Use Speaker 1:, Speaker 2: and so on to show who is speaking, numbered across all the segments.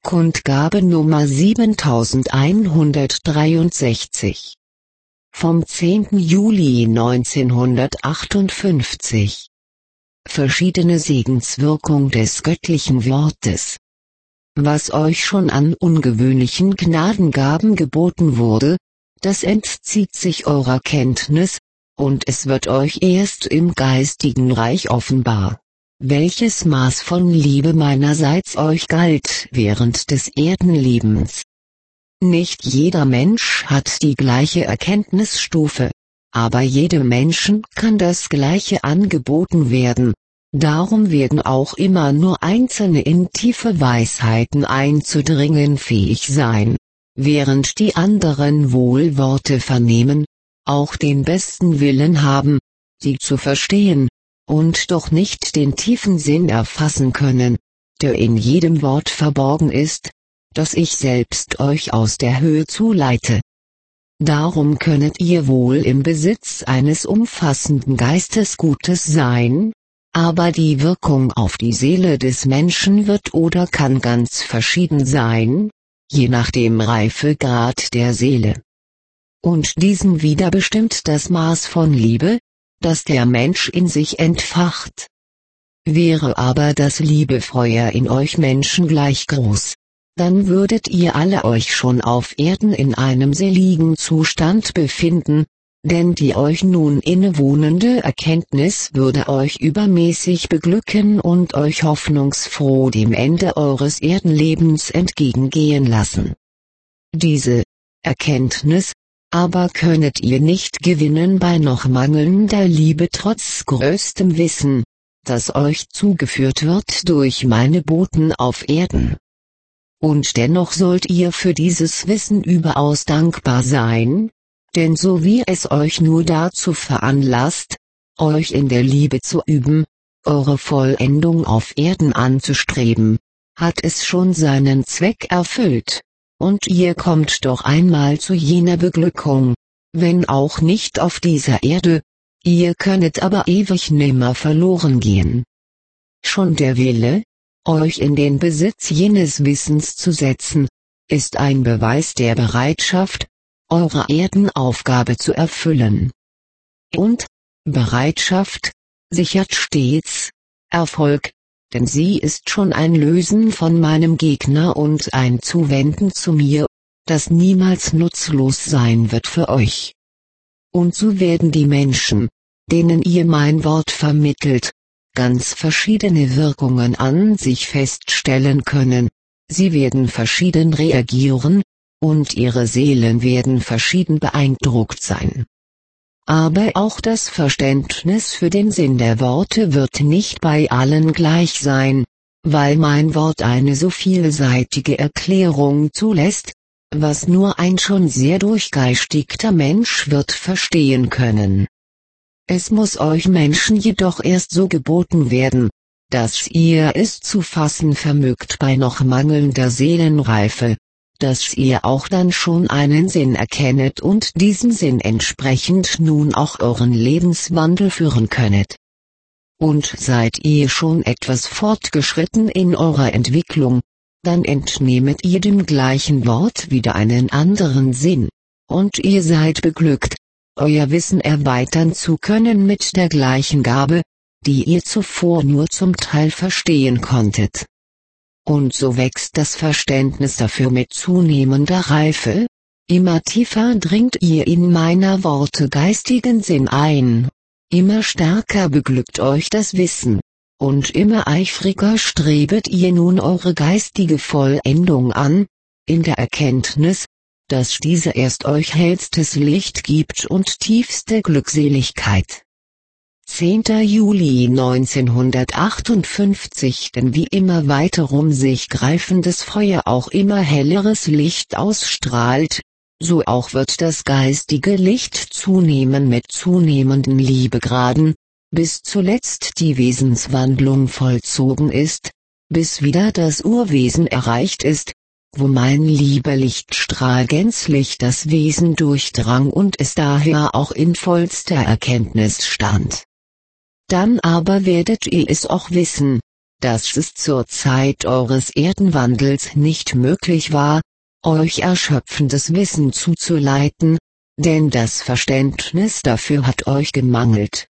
Speaker 1: Kundgabe Nummer 7163. Vom 10. Juli 1958. Verschiedene Segenswirkung des göttlichen Wortes. Was euch schon an ungewöhnlichen Gnadengaben geboten wurde, das entzieht sich eurer Kenntnis, und es wird euch erst im geistigen Reich offenbar, welches Maß von Liebe meinerseits euch galt während des Erdenlebens. Nicht jeder Mensch hat die gleiche Erkenntnisstufe, aber jedem Menschen kann das Gleiche angeboten werden, darum werden auch immer nur Einzelne in tiefe Weisheiten einzudringen fähig sein, während die anderen wohl Worte vernehmen, auch den besten Willen haben, sie zu verstehen, und doch nicht den tiefen Sinn erfassen können, der in jedem Wort verborgen ist, das ich selbst euch aus der Höhe zuleite. Darum könnet ihr wohl im Besitz eines umfassenden Geistesgutes sein, aber die Wirkung auf die Seele des Menschen wird oder kann ganz verschieden sein, je nach dem Reifegrad der Seele. Und diesen wieder bestimmt das Maß von Liebe, das der Mensch in sich entfacht. Wäre aber das Liebefeuer in euch Menschen gleich groß, dann würdet ihr alle euch schon auf Erden in einem seligen Zustand befinden, denn die euch nun innewohnende Erkenntnis würde euch übermäßig beglücken und euch hoffnungsfroh dem Ende eures Erdenlebens entgegengehen lassen. Diese Erkenntnis aber könnet ihr nicht gewinnen bei noch mangelnder Liebe trotz größtem Wissen, das euch zugeführt wird durch meine Boten auf Erden. Und dennoch sollt ihr für dieses Wissen überaus dankbar sein, denn so wie es euch nur dazu veranlasst, euch in der Liebe zu üben, eure Vollendung auf Erden anzustreben, hat es schon seinen Zweck erfüllt. Und ihr kommt doch einmal zu jener Beglückung, wenn auch nicht auf dieser Erde, ihr könnet aber ewig nimmer verloren gehen. Schon der Wille, euch in den Besitz jenes Wissens zu setzen, ist ein Beweis der Bereitschaft, eure Erdenaufgabe zu erfüllen. Und Bereitschaft sichert stets Erfolg, denn sie ist schon ein Lösen von meinem Gegner und ein Zuwenden zu mir, das niemals nutzlos sein wird für euch. Und so werden die Menschen, denen ihr mein Wort vermittelt, ganz verschiedene Wirkungen an sich feststellen können, sie werden verschieden reagieren, und ihre Seelen werden verschieden beeindruckt sein. Aber auch das Verständnis für den Sinn der Worte wird nicht bei allen gleich sein, weil mein Wort eine so vielseitige Erklärung zulässt, was nur ein schon sehr durchgeistigter Mensch wird verstehen können. Es muss euch Menschen jedoch erst so geboten werden, dass ihr es zu fassen vermögt bei noch mangelnder Seelenreife, dass ihr auch dann schon einen Sinn erkennet und diesem Sinn entsprechend nun auch euren Lebenswandel führen könnet. Und seid ihr schon etwas fortgeschritten in eurer Entwicklung, dann entnehmet ihr dem gleichen Wort wieder einen anderen Sinn, und ihr seid beglückt, euer Wissen erweitern zu können mit der gleichen Gabe, die ihr zuvor nur zum Teil verstehen konntet. Und so wächst das Verständnis dafür mit zunehmender Reife, immer tiefer dringt ihr in meiner Worte geistigen Sinn ein, immer stärker beglückt euch das Wissen, und immer eifriger strebet ihr nun eure geistige Vollendung an, in der Erkenntnis, dass diese erst euch hellstes Licht gibt und tiefste Glückseligkeit. 10. Juli 1958. Denn wie immer weiter sich greifendes Feuer auch immer helleres Licht ausstrahlt, so auch wird das geistige Licht zunehmen mit zunehmenden Liebegraden, bis zuletzt die Wesenswandlung vollzogen ist, bis wieder das Urwesen erreicht ist, wo mein Liebelichtstrahl gänzlich das Wesen durchdrang und es daher auch in vollster Erkenntnis stand. Dann aber werdet ihr es auch wissen, dass es zur Zeit eures Erdenwandels nicht möglich war, euch erschöpfendes Wissen zuzuleiten, denn das Verständnis dafür hat euch gemangelt.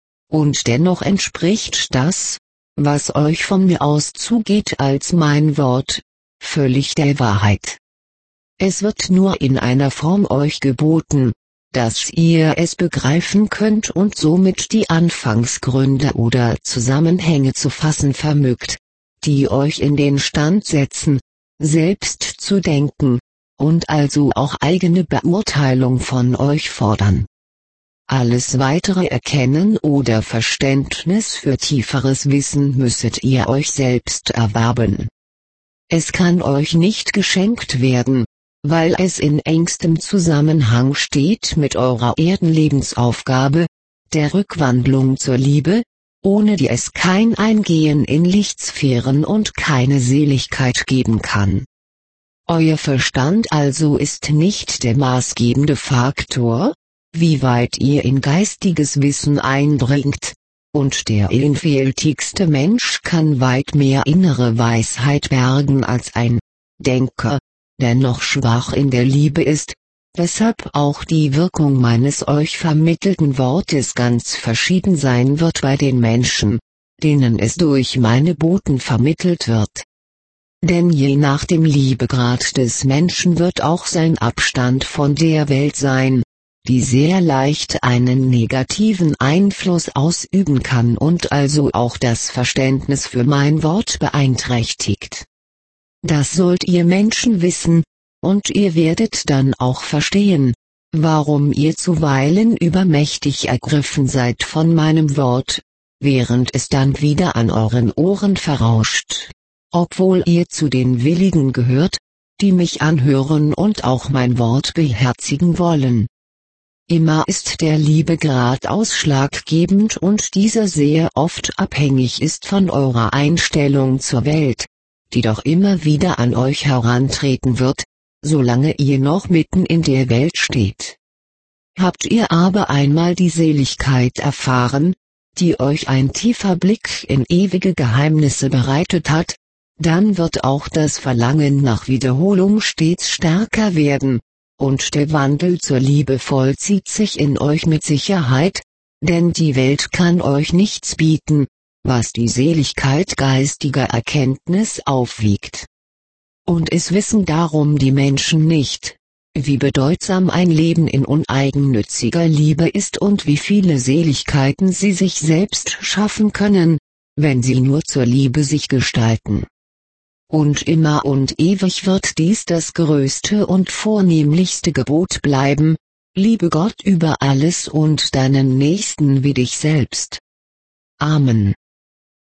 Speaker 1: Und dennoch entspricht das, was euch von mir aus zugeht als mein Wort, völlig der Wahrheit. Es wird nur in einer Form euch geboten, dass ihr es begreifen könnt und somit die Anfangsgründe oder Zusammenhänge zu fassen vermögt, die euch in den Stand setzen, selbst zu denken, und also auch eigene Beurteilung von euch fordern. Alles weitere Erkennen oder Verständnis für tieferes Wissen müsstet ihr euch selbst erwerben. Es kann euch nicht geschenkt werden, weil es in engstem Zusammenhang steht mit eurer Erdenlebensaufgabe, der Rückwandlung zur Liebe, ohne die es kein Eingehen in Lichtsphären und keine Seligkeit geben kann. Euer Verstand also ist nicht der maßgebende Faktor, wie weit ihr in geistiges Wissen eindringt, und der vielfältigste Mensch kann weit mehr innere Weisheit bergen als ein Denker, der noch schwach in der Liebe ist, weshalb auch die Wirkung meines euch vermittelten Wortes ganz verschieden sein wird bei den Menschen, denen es durch meine Boten vermittelt wird. Denn je nach dem Liebegrad des Menschen wird auch sein Abstand von der Welt sein, die sehr leicht einen negativen Einfluss ausüben kann und also auch das Verständnis für mein Wort beeinträchtigt. Das sollt ihr Menschen wissen, und ihr werdet dann auch verstehen, warum ihr zuweilen übermächtig ergriffen seid von meinem Wort, während es dann wieder an euren Ohren verrauscht, obwohl ihr zu den Willigen gehört, die mich anhören und auch mein Wort beherzigen wollen. Immer ist der Liebegrad ausschlaggebend und dieser sehr oft abhängig ist von eurer Einstellung zur Welt, die doch immer wieder an euch herantreten wird, solange ihr noch mitten in der Welt steht. Habt ihr aber einmal die Seligkeit erfahren, die euch ein tiefer Blick in ewige Geheimnisse bereitet hat, dann wird auch das Verlangen nach Wiederholung stets stärker werden, und der Wandel zur Liebe vollzieht sich in euch mit Sicherheit, denn die Welt kann euch nichts bieten, was die Seligkeit geistiger Erkenntnis aufwiegt. Und es wissen darum die Menschen nicht, wie bedeutsam ein Leben in uneigennütziger Liebe ist und wie viele Seligkeiten sie sich selbst schaffen können, wenn sie nur zur Liebe sich gestalten. Und immer und ewig wird dies das größte und vornehmlichste Gebot bleiben: Liebe Gott über alles und deinen Nächsten wie dich selbst. Amen.